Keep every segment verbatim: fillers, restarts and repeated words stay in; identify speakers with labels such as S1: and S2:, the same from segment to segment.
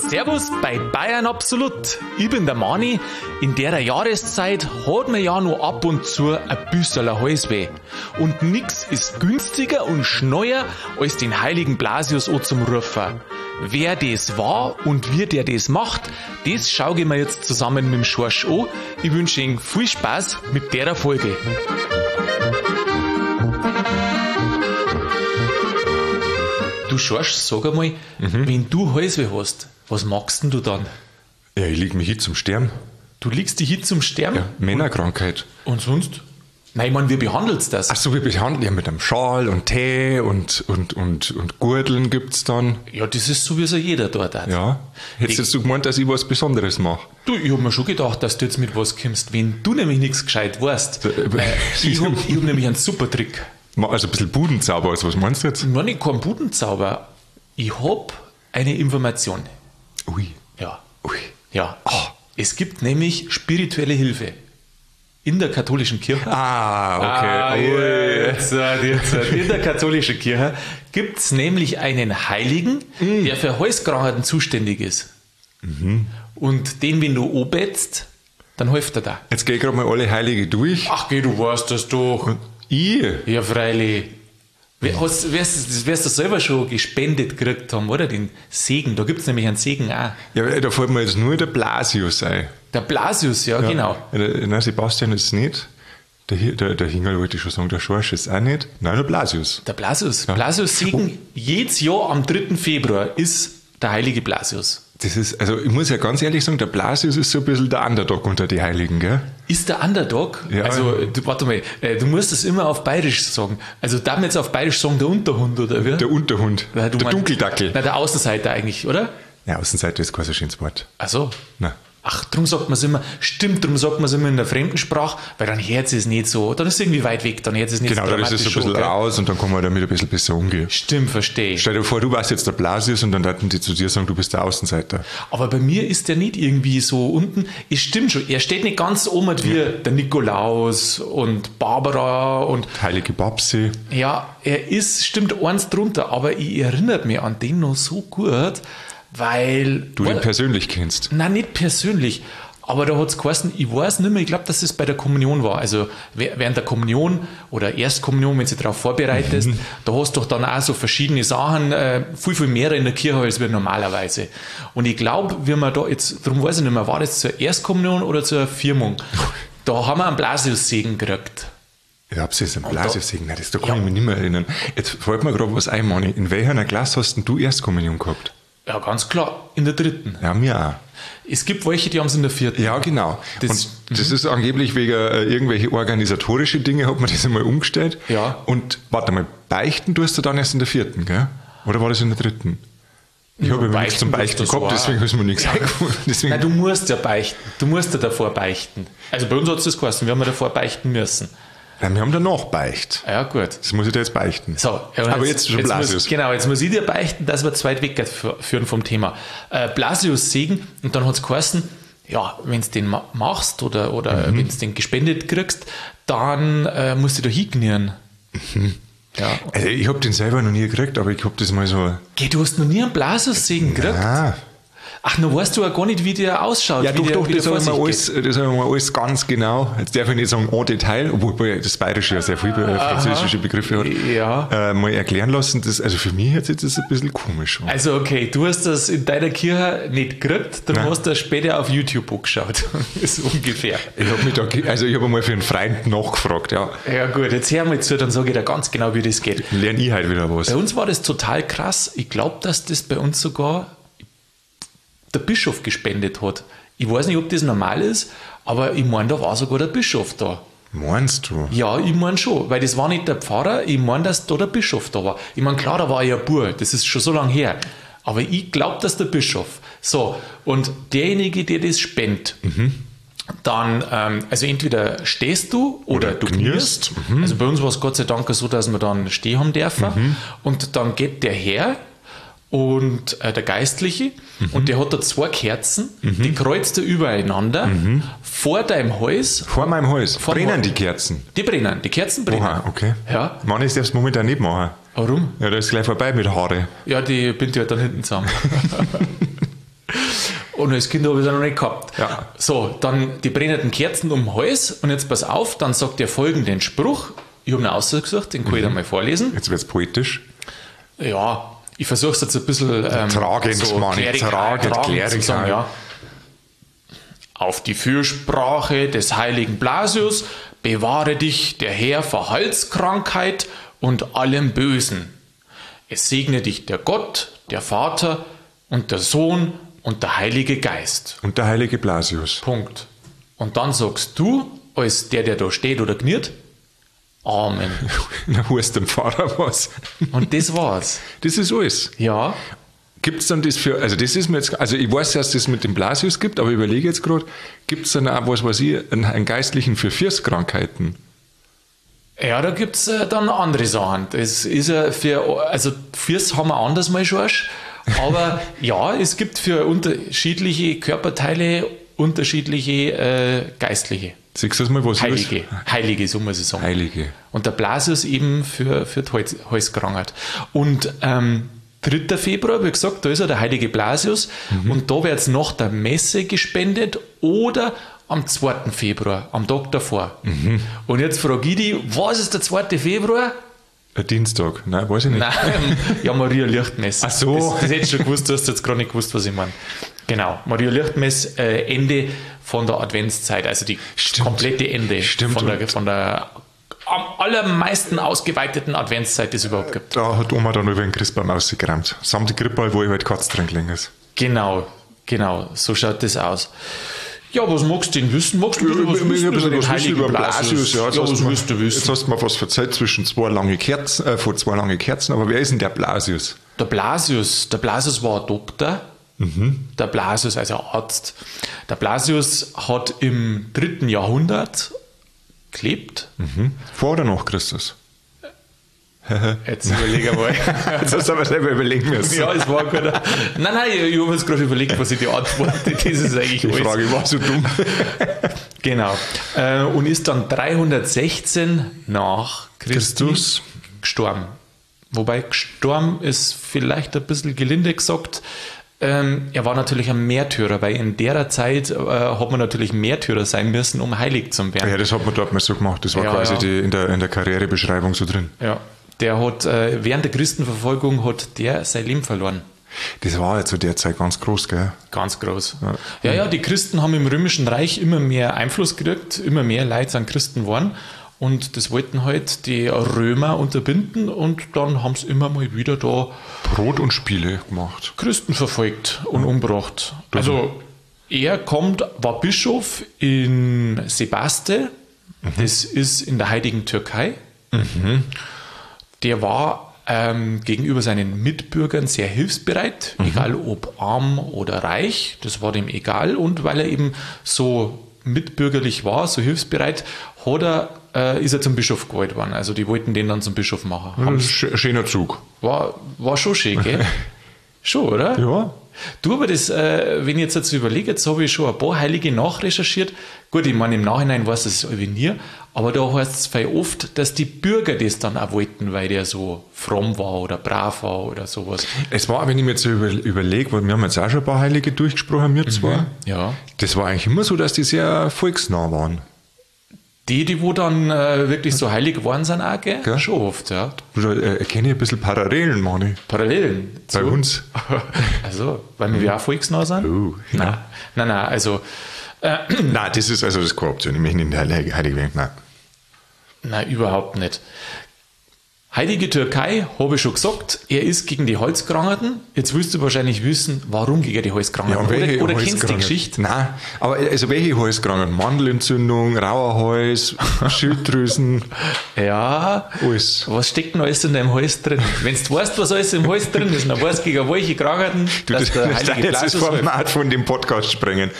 S1: Servus bei Bayern Absolut. Ich bin der Mani. In der Jahreszeit hat man ja nur ab und zu ein bisschen Halsweh. Und nix ist günstiger und schneller als den heiligen Blasius an zum Rufen. Wer das war und wie der das macht, das schaue ich mir jetzt zusammen mit dem Schorsch an. Ich wünsche Ihnen viel Spaß mit der Folge. Du Schorsch, sag einmal, mhm. wenn du Halsweh hast, was machst denn du dann?
S2: Ja, ich leg mich hin zum Sterben.
S1: Du legst dich hin zum Sterben?
S2: Ja, Männerkrankheit.
S1: Und sonst? Nein, ich meine, wie behandelst du das?
S2: Ach so, wir behandeln ja mit einem Schal und Tee und, und, und, und Gurteln gibt's dann.
S1: Ja, das ist sowieso jeder dort. Hat.
S2: Ja. Hättest ich, du gemeint, dass ich was Besonderes mache?
S1: Du, ich hab mir schon gedacht, dass du jetzt mit was kommst, wenn du nämlich nichts gescheit weißt. Äh, ich hab, ich hab nämlich einen super Trick.
S2: Also ein bisschen Budenzauber, also was meinst du jetzt?
S1: Nein, nicht kein Budenzauber. Ich hab eine Information.
S2: Ui.
S1: Ja.
S2: Ui.
S1: Ja. Oh. Es gibt nämlich spirituelle Hilfe. In der katholischen Kirche.
S2: Ah, okay.
S1: Ah, jetzt, jetzt, in der katholischen Kirche gibt es nämlich einen Heiligen, mm. der für Halskrankheiten zuständig ist.
S2: Mhm.
S1: Und den, wenn du anbetst, dann hilft er da.
S2: Jetzt geh ich gerade mal alle Heilige durch.
S1: Ach geh, du weißt das doch.
S2: Und ich?
S1: Ja, freilich. Hast, wirst, wirst du selber schon gespendet gekriegt haben, oder? Den Segen. Da gibt es nämlich einen Segen auch.
S2: Ja, da fällt mir jetzt nur der Blasius ein.
S1: Der Blasius, ja, ja. genau.
S2: Der, nein, Sebastian ist es nicht. Der, der, der Hingerl wollte ich schon sagen, der Schorsch ist auch nicht. Nein, der Blasius.
S1: Der Blasius. Ja. Blasius-Segen, jedes Jahr am dritten Februar ist der heilige Blasius.
S2: Das ist, also ich muss ja ganz ehrlich sagen, der Blasius ist so ein bisschen der Underdog unter die Heiligen, gell?
S1: Ist der Underdog?
S2: Ja.
S1: Also, du, warte mal, du musst das immer auf Bayerisch sagen. Also, darf man jetzt auf Bayerisch sagen, der Unterhund, oder wie?
S2: Der Unterhund.
S1: Na,
S2: der
S1: mein,
S2: Dunkeldackel.
S1: Na, der Außenseiter eigentlich, oder?
S2: Ja, Außenseiter ist kein so schönes Wort.
S1: Ach so.
S2: Nein.
S1: Ach, darum sagt man es immer, stimmt, darum sagt man es immer in der Fremdensprache, weil dann hört es nicht so, dann ist es irgendwie weit weg, dann hört es nicht
S2: genau,
S1: so
S2: dann ist es so ein bisschen schon, raus und dann kann man damit ein bisschen besser umgehen.
S1: Stimmt, verstehe.
S2: Stell dir vor, du warst jetzt der Blasius und dann würden die zu dir sagen, du bist der Außenseiter.
S1: Aber bei mir ist der nicht irgendwie so unten, es stimmt schon, er steht nicht ganz oben wie ja. der Nikolaus und Barbara und
S2: Heilige Babsi.
S1: Ja, er ist, stimmt, eins drunter, aber ich erinnere mich an den noch so gut, weil...
S2: Du den persönlich kennst?
S1: Nein, nicht persönlich. Aber da hat es geheißen, ich weiß nicht mehr, ich glaube, dass es bei der Kommunion war. Also während der Kommunion oder Erstkommunion, wenn du dich darauf vorbereitest, mhm. da hast du doch dann auch so verschiedene Sachen, äh, viel, viel mehr in der Kirche als wir normalerweise. Und ich glaube, wie man da jetzt, darum weiß ich nicht mehr, war das zur Erstkommunion oder zur Firmung? Da haben wir einen Blasius-Segen gekriegt.
S2: Ja, hab's jetzt einen Blasius-Segen? Nein, das da kann ja. ich mich nicht mehr erinnern. Jetzt fällt mir gerade was ein, Manni. In welcher Klasse hast denn du Erstkommunion gehabt?
S1: Ja, ganz klar, in der dritten.
S2: Ja, mir auch.
S1: Es gibt welche, die haben es in der vierten.
S2: Ja, genau. Das, und das ist angeblich wegen äh, irgendwelche organisatorische Dinge, hat man das einmal umgestellt.
S1: Ja.
S2: Und warte mal, beichten tust du dann erst in der vierten, gell? Oder war das in der dritten? Ich ja, habe ja nichts zum Beichten gehabt, war. Deswegen ist mir nichts ja. eingefallen. Deswegen.
S1: Nein, du musst ja beichten. Du musst ja davor beichten. Also bei uns hat es das geheißen, wir haben ja davor beichten müssen.
S2: Ja, wir haben danach beicht.
S1: Ja, gut.
S2: Das muss ich dir jetzt beichten.
S1: So, ja,
S2: aber
S1: jetzt,
S2: jetzt schon Blasius.
S1: Muss, genau, jetzt muss ich dir beichten, dass wir zu weit wegführen vom Thema. Äh, Blasius-Segen, und dann hat es geheißen, ja, wenn du den machst oder, oder mhm. wenn du den gespendet kriegst, dann äh, musst du da hingnieren.
S2: Mhm. Ja. Also ich habe den selber noch nie gekriegt, aber ich habe das mal so...
S1: Geh, du hast noch nie einen Blasius-Segen gekriegt?
S2: Ja.
S1: Ach, nun weißt du ja gar nicht, wie der ausschaut.
S2: Ja, doch,
S1: der,
S2: doch, das haben wir alles, das haben wir alles ganz genau. Jetzt darf ich nicht sagen en Detail, obwohl das Bayerische ja sehr viele französische Begriffe hat,
S1: ja.
S2: äh, mal erklären lassen. Das, also für mich hört sich das ein bisschen komisch an.
S1: Also okay, du hast das in deiner Kirche nicht gekriegt, darum Nein. hast du das später auf YouTube angeschaut. Das ist ungefähr.
S2: Ich habe mich da, also ich habe einmal für einen Freund nachgefragt, ja.
S1: Ja gut, jetzt hör mal zu, dann sage ich dir ganz genau, wie das geht.
S2: Lerne ich halt wieder was.
S1: Bei uns war das total krass. Ich glaube, dass das bei uns sogar der Bischof gespendet hat. Ich weiß nicht, ob das normal ist, aber ich meine, da war sogar der Bischof da.
S2: Meinst du?
S1: Ja, ich meine schon, weil das war nicht der Pfarrer, ich meine, dass da der Bischof da war. Ich meine, klar, da war ja ein Bub, das ist schon so lange her. Aber ich glaube, dass der Bischof. So, und derjenige, der das spendet, mhm. dann, ähm, also entweder stehst du oder, oder du knierst. Mhm. Also bei uns war es Gott sei Dank so, dass wir dann stehen haben dürfen. Mhm. Und dann geht der her und äh, der Geistliche, mhm. und der hat da zwei Kerzen, mhm. die kreuzt er übereinander, mhm. vor deinem Hals.
S2: Vor meinem Hals?
S1: Vor
S2: brennen
S1: Hals.
S2: Die Kerzen?
S1: Die brennen, die Kerzen brennen.
S2: Oha, okay.
S1: Ja.
S2: Mann, ich darf es momentan nicht machen.
S1: Warum?
S2: Ja, da ist gleich vorbei mit Haare.
S1: Ja, die binden ja dann hinten zusammen. Und als Kind habe ich es noch nicht gehabt.
S2: Ja.
S1: So, dann die brennenden Kerzen um den Hals. Und jetzt pass auf, dann sagt er folgenden Spruch. Ich habe ihn ausgesucht, den kann mhm. ich einmal vorlesen.
S2: Jetzt wird es poetisch.
S1: Ja, ich versuche es jetzt ein bisschen ähm,
S2: tragend,
S1: so
S2: Mann, tragend,
S1: tragend zu sagen, ja. Auf die Fürsprache des heiligen Blasius bewahre dich der Herr vor Halskrankheit und allem Bösen. Es segne dich der Gott, der Vater und der Sohn und der Heilige Geist.
S2: Und der heilige Blasius.
S1: Punkt. Und dann sagst du, als der, der da steht oder kniert, Amen.
S2: Na, heißt dem Pfarrer was.
S1: Und das war's.
S2: Das ist alles.
S1: Ja.
S2: Gibt es dann das für, also das ist mir jetzt, also ich weiß, dass es das mit dem Blasius gibt, aber ich überlege jetzt gerade, gibt es dann auch, was weiß ich, einen, einen Geistlichen für Vierskrankheiten?
S1: Ja, da gibt es äh, dann andere Sachen. Das ist ja für, also Fürs haben wir anders mal schon, aber ja, es gibt für unterschiedliche Körperteile unterschiedliche äh, Geistliche.
S2: Siehst du das mal, was
S1: Heilige,
S2: ist?
S1: Heilige, so muss ich sagen.
S2: Heilige.
S1: Und der Blasius eben für, für die Hals, Halskrankheit. Und ähm, dritter Februar, wie gesagt, da ist ja der heilige Blasius mhm. und da wird es nach der Messe gespendet oder am zweiten Februar, am Tag davor. Mhm. Und jetzt frage ich dich, was ist der zweite Februar?
S2: Ein Dienstag, nein, weiß ich nicht.
S1: Nein, ja, Maria Lichtmesse.
S2: Ach so.
S1: Das, das hättest du schon gewusst, du hast jetzt gerade nicht gewusst, was ich meine. Genau, Maria Lichtmesse, äh, Ende von der Adventszeit, also die Stimmt. komplette Ende
S2: Stimmt.
S1: von der, von der am allermeisten ausgeweiteten Adventszeit, die es überhaupt gibt.
S2: Da hat Oma dann über den Christbaum ausgekramt. Samt die Krippe, wo ich halt Katz drin gelegen ist.
S1: Genau, genau, so schaut das aus. Ja, was magst du denn wissen? Magst du ja, was wissen
S2: ein bisschen
S1: über
S2: was wissen über Blasius? Ja,
S1: ja, was
S2: mal,
S1: willst du wissen?
S2: Jetzt hast du mir was erzählt zwischen zwei lange Kerzen, äh, vor zwei lange Kerzen, aber wer ist denn der Blasius?
S1: Der Blasius, der Blasius war ein Doktor. Mhm. Der Blasius, also Arzt. Der Blasius hat im dritten Jahrhundert gelebt.
S2: Mhm. Vor oder nach Christus?
S1: Jetzt überlege ich mal.
S2: Jetzt hast du aber selber überlegen müssen.
S1: Ja, es war gut. Nein, nein, ich habe jetzt gerade überlegt, was ich die antworte. Das ist eigentlich
S2: Die
S1: alles.
S2: Frage war so dumm.
S1: Genau. Und ist dann dreihundertsechzehn nach Christi
S2: Christus
S1: gestorben. Wobei gestorben ist vielleicht ein bisschen gelinde gesagt. Ähm, er war natürlich ein Märtyrer, weil in der Zeit äh, hat man natürlich Märtyrer sein müssen, um heilig zu werden.
S2: Ja, das hat man dort mal so gemacht. Das war ja, quasi ja. Die, in, der, in der Karrierebeschreibung so drin.
S1: Ja, der hat äh, während der Christenverfolgung hat der sein Leben verloren.
S2: Das war ja zu der Zeit ganz groß, gell?
S1: Ganz groß. Ja, ja, ja, die Christen haben im Römischen Reich immer mehr Einfluss gekriegt, immer mehr Leute sind Christen geworden. Und das wollten halt die Römer unterbinden und dann haben sie immer mal wieder da
S2: Brot und Spiele gemacht.
S1: Christen verfolgt und ja. umgebracht. Also er kommt, war Bischof in Sebaste, mhm. das ist in der heutigen Türkei. Mhm. Der war ähm, gegenüber seinen Mitbürgern sehr hilfsbereit, mhm. egal ob arm oder reich, das war dem egal. Und weil er eben so mitbürgerlich war, so hilfsbereit, hat er, äh, ist er zum Bischof gewählt worden. Also die wollten den dann zum Bischof machen.
S2: Ein schöner Zug.
S1: War, war schon schön, gell? Schon, oder?
S2: Ja.
S1: Du, aber das, äh, wenn ich jetzt dazu überlege, jetzt habe ich schon ein paar Heilige nachrecherchiert. Gut, ich meine, im Nachhinein weiß das nie, aber da heißt es viel oft, dass die Bürger das dann auch wollten, weil der so fromm war oder brav war oder sowas.
S2: Es war, wenn ich mir jetzt so über, überlege, weil wir haben jetzt auch schon ein paar Heilige durchgesprochen, wir zwei.
S1: Mhm, ja.
S2: Das war eigentlich immer so, dass die sehr volksnah waren.
S1: Die, die wo dann äh, wirklich so heilig geworden sind, auch, gell?
S2: Gell?
S1: Schon oft, ja.
S2: Da äh, erkenne ich ein bisschen Parallelen, Mani.
S1: Parallelen?
S2: Bei
S1: zu?
S2: uns.
S1: Also, weil wir mhm. auch volksnah sind?
S2: Oh,
S1: nein.
S2: Ja.
S1: nein, nein, also... Äh,
S2: nein, das ist also das ist keine Option. Ich möchte nicht heilig, heilig werden, nein.
S1: Nein, überhaupt nicht. Heilige Türkei, habe ich schon gesagt, er ist gegen die Halskrankheiten. Jetzt willst du wahrscheinlich wissen, warum gegen die Halskrankheiten.
S2: Ja,
S1: oder oder kennst du die Geschichte?
S2: Nein, aber also welche Halskrankheiten? Mandelentzündung, rauer Hals, Schilddrüsen.
S1: Ja,
S2: alles.
S1: Was steckt denn alles in deinem Hals drin? Wenn du weißt, was alles im Hals drin ist, dann weißt du, gegen welche Krankheiten
S2: du,
S1: dass
S2: das,
S1: der
S2: das
S1: Heilige
S2: jetzt das Format von dem Podcast sprengen.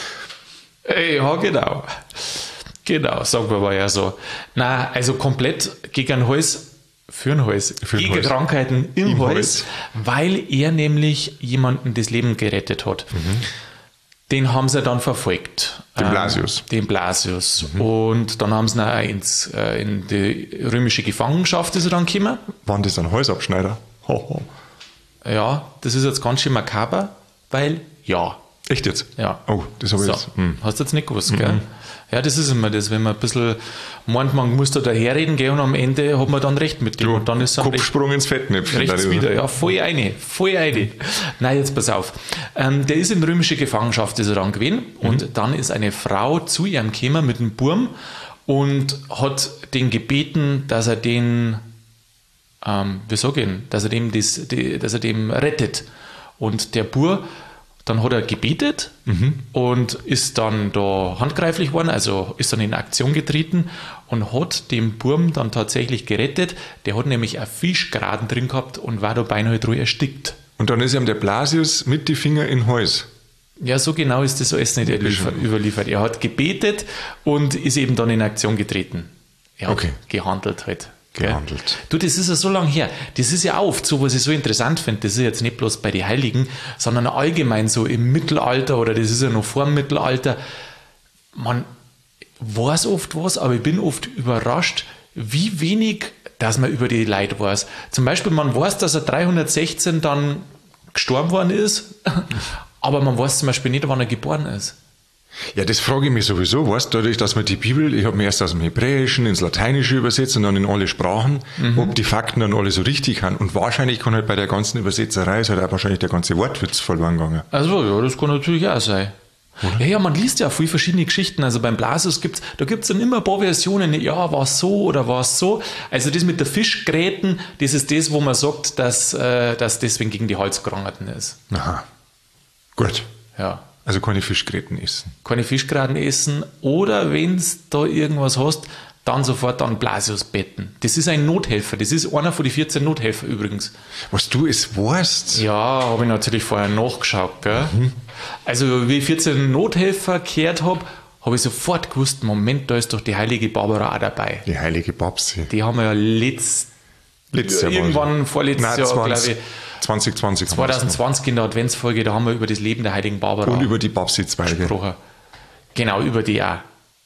S1: Ja, genau. Genau, sagen wir mal ja so. Nein, also komplett gegen den Hals, für den Hals,
S2: für den
S1: gegen
S2: Hals.
S1: Krankheiten im,
S2: Im
S1: Hals,
S2: Hals,
S1: weil er nämlich jemanden das Leben gerettet hat. Mhm. Den haben sie dann verfolgt.
S2: Den Blasius.
S1: Ähm, den Blasius. Mhm. Und dann haben sie ihn auch ins, äh, in die römische Gefangenschaft ist er dann gekommen.
S2: Waren das dann Halsabschneider? Ho, ho.
S1: Ja, das ist jetzt ganz schön makaber, weil ja.
S2: Echt jetzt?
S1: Ja.
S2: Oh, das habe ich
S1: so.
S2: jetzt. Hm.
S1: Hast du jetzt nicht gewusst, mhm. gell? Ja, das ist immer das, wenn man ein bisschen meint, man muss da daherreden, gell, und am Ende hat man dann recht mit dem.
S2: Du,
S1: und dann ist es
S2: Kopfsprung ins Fettnäpfchen.
S1: Rechts wieder, ja, voll eine, voll eine. Nein, jetzt pass auf. Ähm, der ist in römische Gefangenschaft, ist er dann gewesen, mhm. und dann ist eine Frau zu ihm gekommen mit einem Burm und hat den gebeten, dass er den, ähm, wie sag ich, dass er dem das, die, dass er dem rettet. Und der Bur, dann hat er gebetet mhm. und ist dann da handgreiflich worden, also ist dann in Aktion getreten und hat den Burm dann tatsächlich gerettet. Der hat nämlich einen Fischgraten drin gehabt und war da beinahe drüber erstickt.
S2: Und dann ist ihm der Blasius mit die Finger in den Hals.
S1: Ja, so genau ist das alles nicht überliefert. Er hat gebetet und ist eben dann in Aktion getreten. Er hat
S2: okay.
S1: gehandelt halt.
S2: Gehandelt.
S1: Du, das ist ja so lange her. Das ist ja oft so, was ich so interessant finde. Das ist jetzt nicht bloß bei den Heiligen, sondern allgemein so im Mittelalter oder das ist ja noch vor dem Mittelalter. Man weiß oft was, aber ich bin oft überrascht, wie wenig, dass man über die Leute weiß. Zum Beispiel, man weiß, dass er dreihundertsechzehn dann gestorben worden ist, aber man weiß zum Beispiel nicht, wann er geboren ist.
S2: Ja, das frage ich mich sowieso, weißt du, dadurch, dass man die Bibel, ich habe mir erst aus dem Hebräischen ins Lateinische übersetzt und dann in alle Sprachen, mhm. ob die Fakten dann alle so richtig haben. Und wahrscheinlich kann halt bei der ganzen Übersetzerei ist halt auch wahrscheinlich der ganze Wortwitz verloren gegangen.
S1: Also ja, das kann natürlich auch sein. Oder? Ja, ja, man liest ja viele verschiedene Geschichten. Also beim Blasius gibt's, da gibt es dann immer ein paar Versionen, ja, war es so oder war es so. Also das mit der Fischgräten, das ist das, wo man sagt, dass, äh, dass deswegen gegen die Halskrankheiten ist.
S2: Aha, gut.
S1: Ja.
S2: Also keine Fischgräten essen.
S1: Keine Fischgräten essen oder wenn du da irgendwas hast, dann sofort an Blasius betten. Das ist ein Nothelfer. Das ist einer von den vierzehn Nothelfer übrigens.
S2: Was du es weißt?
S1: Ja, habe ich natürlich vorher nachgeschaut. Gell? Mhm. Also wie ich vierzehn Nothelfer gehört habe, habe ich sofort gewusst, Moment, da ist doch die heilige Barbara auch dabei.
S2: Die heilige Babsi.
S1: Die haben wir ja letzt, letztes Jahr irgendwann vorletztes Nein, Jahr, glaube ich.
S2: zwanzig zwanzig.
S1: zwanzig zwanzig in der Adventsfolge, da haben wir über das Leben der heiligen Barbara
S2: und über die Babsi-Zweige
S1: gesprochen. Genau, über die auch.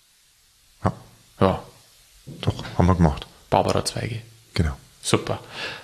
S2: Ja.
S1: Ja.
S2: Doch, haben wir gemacht.
S1: Barbara-Zweige.
S2: Genau.
S1: Super.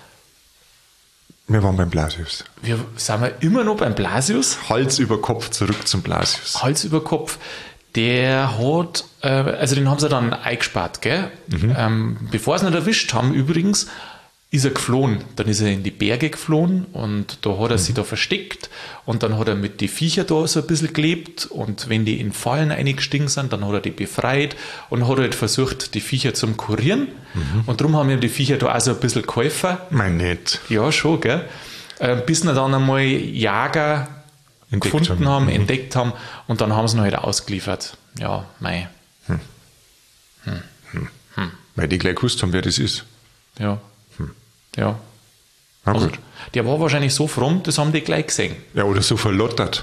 S2: Wir waren beim Blasius.
S1: Wir sind wir immer noch beim Blasius.
S2: Hals über Kopf zurück zum Blasius.
S1: Hals über Kopf. Der hat, äh, also den haben sie dann eingespart, gell? Mhm. Ähm, bevor sie ihn erwischt haben, übrigens, ist er geflohen. Dann ist er in die Berge geflohen und da hat er mhm. sich da versteckt und dann hat er mit den Viechern da so ein bisschen gelebt und wenn die in Fallen eingestiegen sind, dann hat er die befreit und hat halt versucht, die Viecher zu kurieren mhm. und darum haben ihm die Viecher da auch so ein bisschen geholfen.
S2: Mein nett.
S1: Ja, schon, gell? Äh, bis sie dann einmal Jager entdeckt gefunden haben, haben mhm. entdeckt haben und dann haben sie ihn halt ausgeliefert. Ja, mei. Hm.
S2: Hm. Hm. Hm. Weil die gleich gewusst haben, wer das ist.
S1: Ja. Ja. Also, gut. Der war wahrscheinlich so fromm, das haben die gleich gesehen.
S2: Ja, oder so verlottert.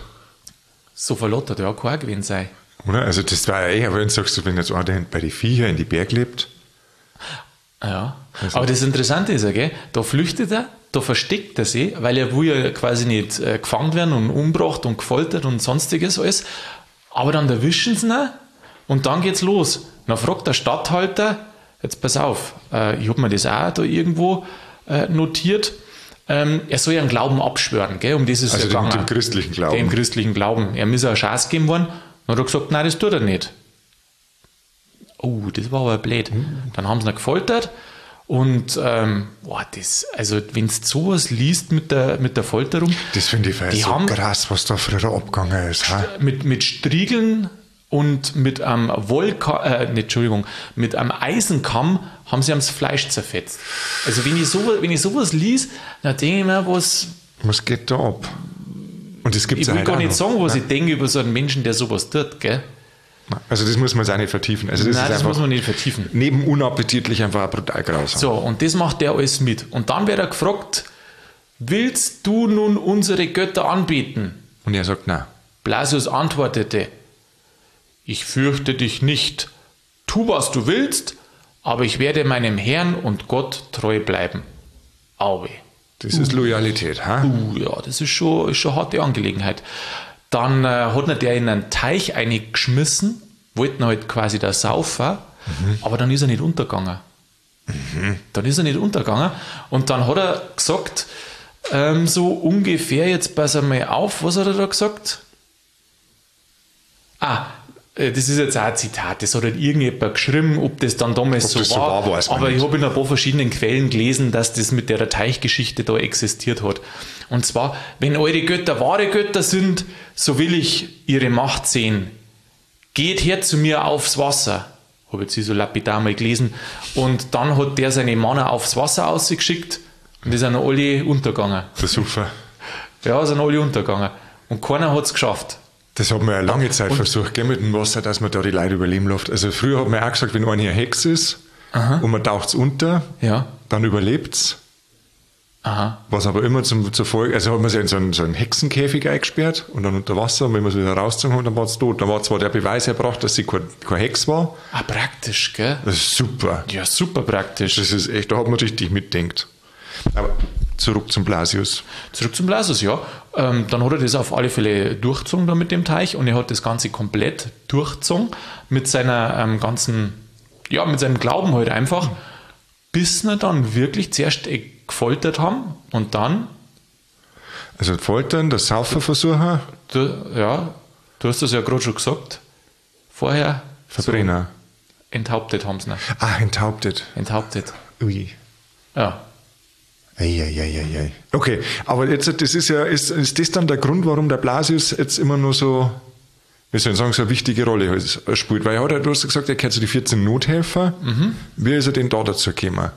S1: So verlottert, ja, kann auch gewesen sein.
S2: Oder? Also das war ja eher, wenn du sagst, wenn jetzt einer bei den Viechern in die Berg lebt.
S1: Ja, also. Aber das Interessante ist ja, gell, da flüchtet er, da versteckt er sich, weil er will ja quasi nicht äh, gefangen werden und umgebracht und gefoltert und sonstiges alles. Aber dann erwischen sie ihn und dann geht's los. Dann fragt der Statthalter, jetzt pass auf, äh, ich habe mir das auch da irgendwo äh, notiert, ähm, er soll ja einen Glauben abschwören, gell, um das ist
S2: also
S1: ja gegangen.
S2: Also dem christlichen Glauben.
S1: Dem christlichen Glauben. Er muss eine Chance geben worden. Dann hat er gesagt, nein, das tut er nicht. Oh, das war aber blöd. Mhm. Dann haben sie ihn gefoltert und ähm, boah, das, also wenn du sowas liest mit der, mit der Folterung.
S2: Das finde ich
S1: die
S2: so
S1: haben,
S2: krass, was da früher abgegangen ist. Ha?
S1: Mit, mit Striegeln und mit einem Wollka äh, nicht, Entschuldigung, mit einem Eisenkamm haben sie das Fleisch zerfetzt. Also wenn ich, so, wenn ich sowas lies, dann denke ich mir, was...
S2: Was geht da ab? Und das gibt's
S1: ich will
S2: halt
S1: gar nicht
S2: noch.
S1: sagen, was
S2: Nein.
S1: ich denke über so einen Menschen, der sowas tut, gell?
S2: Also das muss man jetzt auch nicht vertiefen. Also das
S1: Nein,
S2: ist
S1: das
S2: einfach
S1: muss man nicht vertiefen.
S2: Neben unappetitlich einfach brutal grausam.
S1: So, und das macht der alles mit. Und dann wird er gefragt, willst du nun unsere Götter anbeten?
S2: Und er sagt, nein.
S1: Blasius antwortete, ich fürchte dich nicht. Tu, was du willst, aber ich werde meinem Herrn und Gott treu bleiben. Auwe.
S2: Das ist Loyalität, ha?
S1: Uh, ja, das ist schon, ist schon eine harte Angelegenheit. Dann äh, hat er der in einen Teich eingeschmissen, wollten halt quasi da saufen, mhm. aber dann ist er nicht untergegangen. Mhm. Dann ist er nicht untergegangen und dann hat er gesagt, ähm, so ungefähr, jetzt pass einmal auf, was hat er da gesagt? Ah, das ist jetzt auch ein Zitat, das hat halt irgendjemand geschrieben, ob das dann damals
S2: ob
S1: so
S2: das
S1: war.
S2: So war weiß man
S1: aber
S2: nicht.
S1: ich habe in ein paar verschiedenen Quellen gelesen, dass das mit der Teichgeschichte da existiert hat. Und zwar, wenn eure Götter wahre Götter sind, so will ich ihre Macht sehen. Geht her zu mir aufs Wasser. Habe jetzt so lapidar mal gelesen. Und dann hat der seine Männer aufs Wasser ausgeschickt und die sind alle untergegangen.
S2: Das ist super.
S1: Ja, sind alle untergegangen. Und keiner hat es geschafft.
S2: Das hat man ja lange Zeit und versucht, gell, mit dem Wasser, dass man da die Leute überleben lässt. Also früher hat man auch gesagt, wenn einer eine Hex ist Aha. und man taucht es unter,
S1: ja.
S2: dann überlebt es.
S1: Aha.
S2: Was aber immer zum, zur Folge, also hat man sich in so einen, so einen Hexenkäfig eingesperrt und dann unter Wasser, und wenn man es wieder rausgezogen hat, dann war es tot. Dann war zwar der Beweis erbracht, dass sie kein, kein Hex war.
S1: Ah, praktisch, gell?
S2: Das ist super.
S1: Ja, super praktisch.
S2: Das ist echt, da hat man richtig mitdenkt. Aber zurück zum Blasius.
S1: Zurück zum Blasius, ja. Ähm, dann hat er das auf alle Fälle durchgezogen da mit dem Teich und er hat das Ganze komplett durchgezogen mit seiner ähm, ganzen, ja, mit seinem Glauben halt einfach, bis wir dann wirklich zuerst äh, gefoltert haben und dann.
S2: Also Foltern, das Sauferversucher.
S1: Du, ja, du hast das ja gerade schon gesagt. Vorher.
S2: Verbrenner.
S1: So enthauptet haben sie ihn.
S2: Ah, enthauptet.
S1: Enthauptet.
S2: Ui.
S1: Ja.
S2: Eieieiei. Okay, aber jetzt, das ist ja, ist, ist das dann der Grund, warum der Blasius jetzt immer nur so, wie soll ich sagen, so eine wichtige Rolle halt spielt? Weil er hat ja, du hast gesagt, er gehört zu den vierzehn Nothelfer. Mhm. Wie ist er denn da dazu gekommen?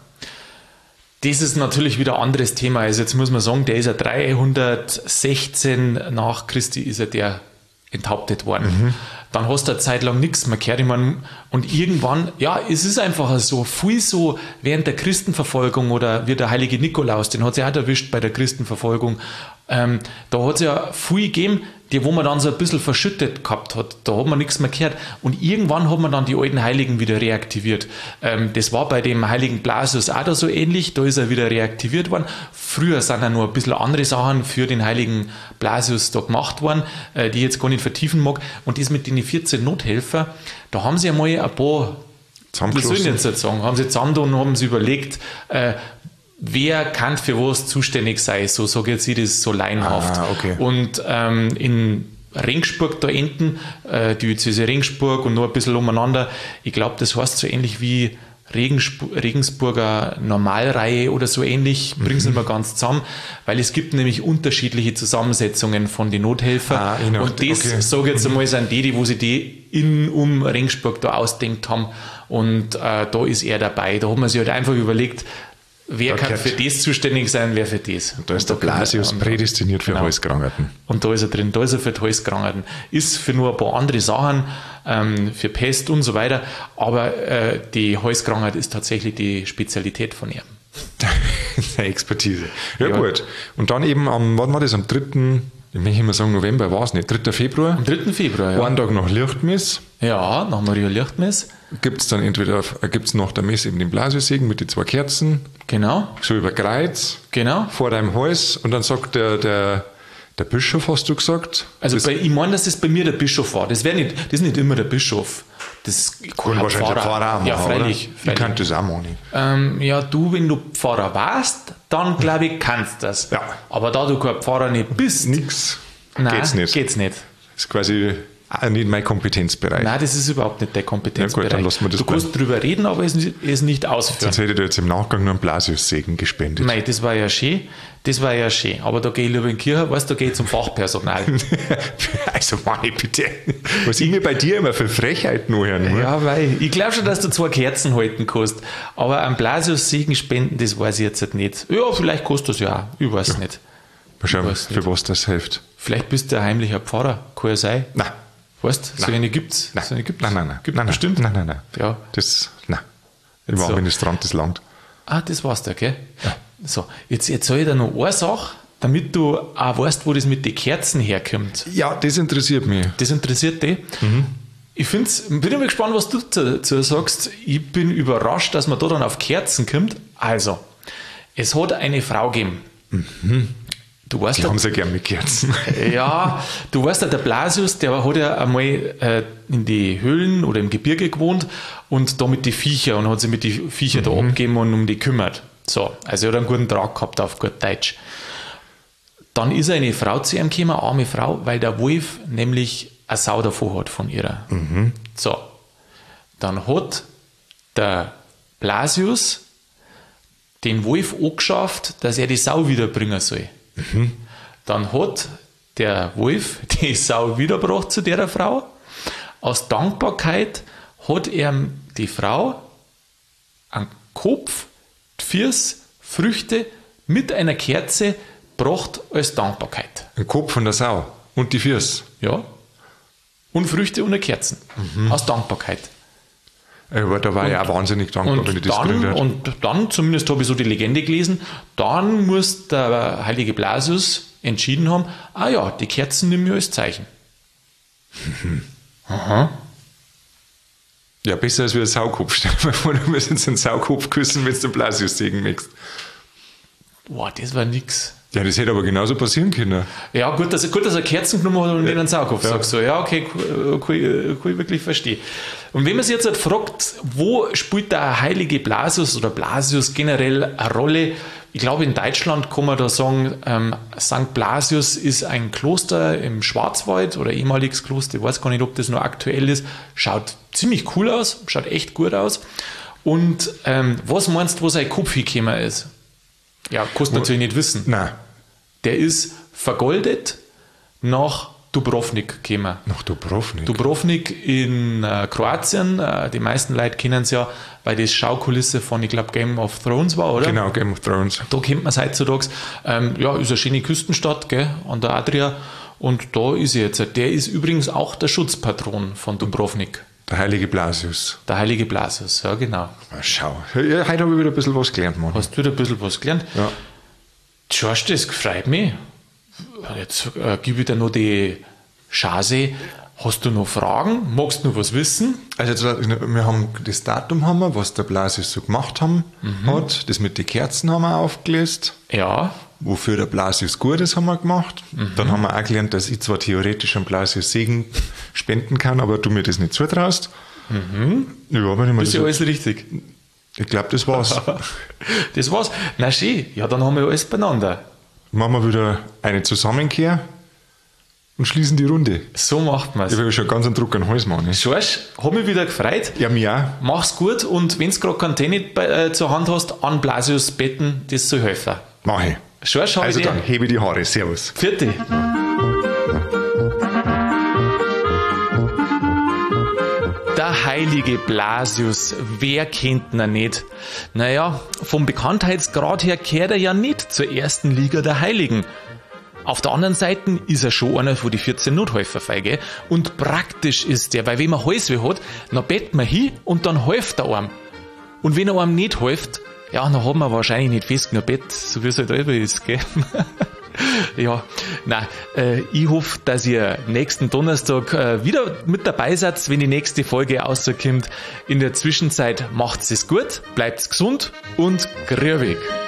S1: Das ist natürlich wieder ein anderes Thema. Also jetzt muss man sagen, der ist ja dreihundertsechzehn nach Christi ist er der enthauptet worden. Mhm. Dann hast du eine Zeit lang nichts mehr gehört. Ich meine, und irgendwann, ja, es ist einfach so, viel so während der Christenverfolgung oder wie der heilige Nikolaus, den hat es ja auch erwischt bei der Christenverfolgung. Ähm, da hat es ja viel gegeben, die, wo man dann so ein bisschen verschüttet gehabt hat. Da hat man nichts mehr gehört. Und irgendwann hat man dann die alten Heiligen wieder reaktiviert. Ähm, das war bei dem heiligen Blasius auch da so ähnlich. Da ist er wieder reaktiviert worden. Früher sind ja noch ein bisschen andere Sachen für den heiligen Blasius da gemacht worden, äh, die ich jetzt gar nicht vertiefen mag. Und das mit den vierzehn Nothelfer, da haben sie einmal ein paar, wie soll ich jetzt sagen, haben sie zusammen und haben sie überlegt, äh, wer kann für was zuständig sein, so sage jetzt ich das so laienhaft.
S2: Ah, okay.
S1: Und ähm, in Regensburg da hinten, äh, die Diözese Regensburg und noch ein bisschen umeinander, ich glaube, das heißt so ähnlich wie Regensburg, Regensburger Normalreihe oder so ähnlich, bringen es mhm. nicht mehr ganz zusammen, weil es gibt nämlich unterschiedliche Zusammensetzungen von den Nothelfern. Ah, und das, okay. sage ich jetzt einmal, sind die, die, wo sie die in, um Regensburg da ausdenkt haben. Und äh, da ist er dabei. Da hat man sich halt einfach überlegt, wer da kann für das zuständig sein, wer für das.
S2: Und da ist und der Blasius prädestiniert für genau. Halskrankheiten.
S1: Und da ist er drin, da ist er für die Halskrankheiten. Ist für nur ein paar andere Sachen, ähm, für Pest und so weiter, aber äh, die Halskrankheit ist tatsächlich die Spezialität von ihm.
S2: Seine Expertise. Ja, ja, gut. Und dann eben am, wann war das, am dritten Ich möchte immer sagen, November war es nicht, dritten Februar.
S1: Am dritten Februar, ja.
S2: Einen Tag nach Lichtmess.
S1: Ja, nach Maria Lichtmess.
S2: Gibt es dann entweder, gibt es nach der Messe eben den Blasiussegen mit den zwei Kerzen.
S1: Genau.
S2: So über Kreuz.
S1: Genau.
S2: Vor deinem Hals. Und dann sagt der, der, der Bischof, hast du gesagt.
S1: Also bei, ich meine, dass das bei mir der Bischof war. Das, nicht, das ist nicht immer der Bischof. Das
S2: kann wahrscheinlich der Pfarrer auch machen,
S1: ja, freilich,
S2: oder?
S1: freilich.
S2: Ich kann das auch machen.
S1: Ähm, ja, du, wenn du Pfarrer warst, dann glaube ich, kannst du das.
S2: Ja.
S1: Aber da du kein Pfarrer nicht bist...
S2: Nix.
S1: Nein,
S2: geht's nicht.
S1: Geht's nicht.
S2: Das ist quasi auch nicht mein Kompetenzbereich.
S1: Nein, das ist überhaupt nicht der Kompetenzbereich.
S2: Ja gut, dann lassen wir das
S1: du
S2: bleiben.
S1: kannst drüber reden, aber es ist nicht ausführen.
S2: Sonst hätte ich dir jetzt im Nachgang noch einen Blasiussegen gespendet.
S1: Nein, das war ja schön. Das war ja schön. Aber da gehe ich lieber in die Kirche, weißt du, da gehe ich zum Fachpersonal.
S2: Also, meine bitte. Was ich mir bei dir immer für Frechheiten anhören muss.
S1: Ja, weil ich glaube schon, dass du zwei Kerzen halten kannst. Aber einen Blasiussegen spenden, das weiß ich jetzt nicht. Ja, vielleicht kostet das ja auch. Ich weiß ja. nicht.
S2: Mal schauen, für was das hilft.
S1: Vielleicht bist du ein heimlicher Pfarrer. Kann ja sein.
S2: Nein.
S1: Weißt du, so eine gibt es.
S2: Nein.
S1: So eine gibt's.
S2: nein, nein, nein.
S1: Gibt
S2: nein,
S1: bestimmt?
S2: Nein, nein, nein.
S1: Ja.
S2: Das, nein. Ich war so. Ministrant des Land.
S1: Ah, das weißt du, gell? Ja. So, jetzt erzähle ich dir noch eine Sache, damit du auch weißt, wo das mit den Kerzen herkommt.
S2: Ja, das interessiert mich.
S1: Das interessiert dich? Mhm. Ich find's, bin immer gespannt, was du dazu sagst. Ich bin überrascht, dass man da dann auf Kerzen kommt. Also, es hat eine Frau gegeben.
S2: Mhm.
S1: Du weißt
S2: Die
S1: ja,
S2: haben sie gern mit Kerzen.
S1: Ja, du weißt ja, der Blasius, der hat ja einmal äh, in die Höhlen oder im Gebirge gewohnt und da mit die Viecher und hat sich mit die Viecher mhm. da abgegeben und um die kümmert. So, also er hat einen guten Draht gehabt auf gut Deutsch. Dann ist eine Frau zu ihm gekommen, eine arme Frau, weil der Wolf nämlich eine Sau davon hat von ihrer.
S2: Mhm.
S1: So, dann hat der Blasius den Wolf angeschafft, dass er die Sau wiederbringen soll.
S2: Mhm.
S1: Dann hat der Wolf die Sau wiedergebracht zu der Frau. Aus Dankbarkeit hat er die Frau einen Kopf, die Füße, Früchte mit einer Kerze gebracht als Dankbarkeit.
S2: Ein Kopf von der Sau und die Füße.
S1: Ja. Und Früchte und Kerzen. Mhm. Aus Dankbarkeit.
S2: Aber da war
S1: und,
S2: ich auch wahnsinnig dankbar, wenn ich das
S1: dann,
S2: drin werde.
S1: Und dann, zumindest habe ich so die Legende gelesen, dann muss der heilige Blasius entschieden haben, ah ja, die Kerzen nehmen wir als Zeichen.
S2: Mhm.
S1: Aha.
S2: Ja, besser als wie ein Saukopf. Stell dir mal vor, du musst jetzt einen Saukopf küssen, wenn du den Blasius sägen möchtest.
S1: Boah, das war nix.
S2: Ja, das hätte aber genauso passieren können.
S1: Ja, gut, dass, gut, dass er Kerzen genommen hat und nicht einen Saukopf,
S2: ja.
S1: sagst du. Ja, okay, kann, kann, ich, kann ich wirklich verstehen. Und wenn man sich jetzt halt fragt, wo spielt der heilige Blasius oder Blasius generell eine Rolle? Ich glaube, in Deutschland kann man da sagen, ähm, Sankt Blasius ist ein Kloster im Schwarzwald oder ehemaliges Kloster, ich weiß gar nicht, ob das noch aktuell ist. Schaut ziemlich cool aus, schaut echt gut aus. Und ähm, was meinst du, wo sein Kopf hingekommen ist? Ja, kannst du natürlich nicht wissen.
S2: Nein.
S1: Der ist vergoldet nach Dubrovnik gekommen.
S2: Nach Dubrovnik?
S1: Dubrovnik in äh, Kroatien. Äh, die meisten Leute kennen es ja, weil das Schaukulisse von, ich glaube, Game of Thrones war, oder?
S2: Genau, Game of Thrones.
S1: Da kennt man es heutzutage. Ähm, ja, ist eine schöne Küstenstadt, gell, an der Adria. Und da ist er jetzt. Der ist übrigens auch der Schutzpatron von Dubrovnik.
S2: Der heilige Blasius.
S1: Der heilige Blasius, ja, genau.
S2: Na, schau. Ja, heute habe ich wieder ein bisschen was gelernt, Mann.
S1: Hast du wieder ein bisschen was gelernt?
S2: Ja.
S1: George, das freut mich. Jetzt äh, gebe ich dir noch die Chance. Hast du noch Fragen? Magst du noch was wissen?
S2: Also jetzt, wir haben das Datum, haben wir, was der Blasius so gemacht haben, mhm. hat. Das mit den Kerzen haben wir aufgelöst.
S1: Ja.
S2: Wofür der Blasius gut ist, haben wir gemacht. Mhm. Dann haben wir auch gelernt, dass ich zwar theoretisch einen Blasius Segen spenden kann, aber du mir das nicht zutraust.
S1: Mhm.
S2: Ja, wenn ich mal
S1: ist ja alles richtig.
S2: Ich glaube, das war's.
S1: Das war's. Na schön, ja, dann haben wir alles beieinander.
S2: Machen wir wieder eine Zusammenkehr und schließen die Runde.
S1: So macht man es.
S2: Ich habe schon ganz einen Druck an den Hals, Mann.
S1: George, hat mich wieder gefreut.
S2: Ja, mir auch.
S1: Mach's gut und wenn du gerade keinen Tennis äh, zur Hand hast, an Blasius betten, das soll helfen.
S2: Mach ich.
S1: George, habe
S2: also
S1: ich dir.
S2: dann hebe die Haare. Servus.
S1: Vierte. Der heilige Blasius, wer kennt ihn nicht? Naja, vom Bekanntheitsgrad her kehrt er ja nicht zur ersten Liga der Heiligen. Auf der anderen Seite ist er schon einer von die vierzehn Nothelferfeige und praktisch ist der, weil wenn man Halsweh hat, dann bettet man hin und dann hilft er einem. Und wenn er einem nicht hilft, ja, dann hat man wahrscheinlich nicht fest genug Bett, so wie es halt immer ist, gell? Ja, nein, äh, ich hoffe, dass ihr nächsten Donnerstag äh, wieder mit dabei seid, wenn die nächste Folge rauskommt. In der Zwischenzeit macht's es gut, bleibt's gesund und grübig.